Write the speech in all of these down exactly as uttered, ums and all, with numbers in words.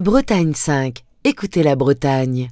Bretagne cinq. Écoutez la Bretagne.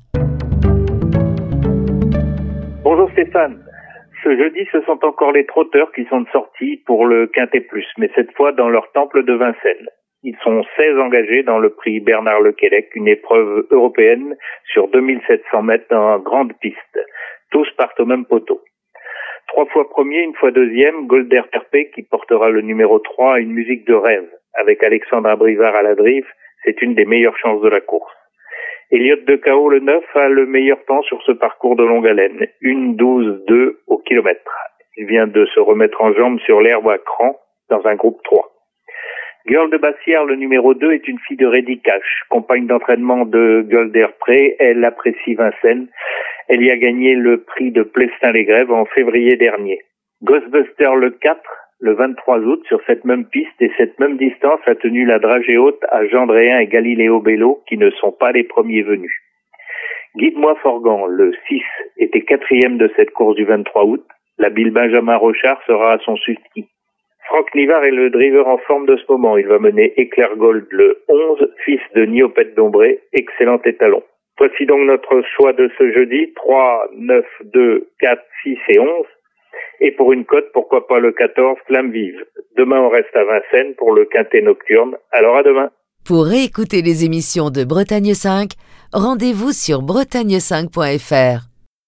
Bonjour Stéphane. Ce jeudi, ce sont encore les trotteurs qui sont de sortie pour le Quintet Plus, mais cette fois dans leur temple de Vincennes. Ils sont seize engagés dans le prix Bernard Lequelec, une épreuve européenne sur deux mille sept cents mètres en grande piste. Tous partent au même poteau. Trois fois premier, une fois deuxième, Golder Perpé qui portera le numéro trois, une musique de rêve. Avec Alexandre Abrivard à la drive, c'est une des meilleures chances de la course. Elliott de Cao, le neuf, a le meilleur temps sur ce parcours de longue haleine, une douze deux au kilomètre. Il vient de se remettre en jambe sur l'herbe à cran dans un groupe trois. Girl de Bassière, le numéro deux, est une fille de Rédicache, compagne d'entraînement de Golder Pré. Elle apprécie Vincennes. Elle y a gagné le prix de Plestin-les-Grèves en février dernier. Ghostbuster, le quatre, le vingt-trois août, sur cette même piste et cette même distance, a tenu la dragée haute à Jean Dréhin et Galiléo Bello, qui ne sont pas les premiers venus. Guide-moi Forgan, le six, était quatrième de cette course du vingt-trois août. L'habile Benjamin Rochard sera à son ski. Franck Nivard est le driver en forme de ce moment. Il va mener Éclair Gold, le onze, fils de Niopette Dombré, excellent étalon. Voici donc notre choix de ce jeudi, trois, neuf, deux, quatre, six et onze. Et pour une cote, pourquoi pas le quatorze, Flamme Vive. Demain, on reste à Vincennes pour le Quintet Nocturne. Alors à demain. Pour réécouter les émissions de Bretagne cinq, rendez-vous sur bretagne cinq point f r.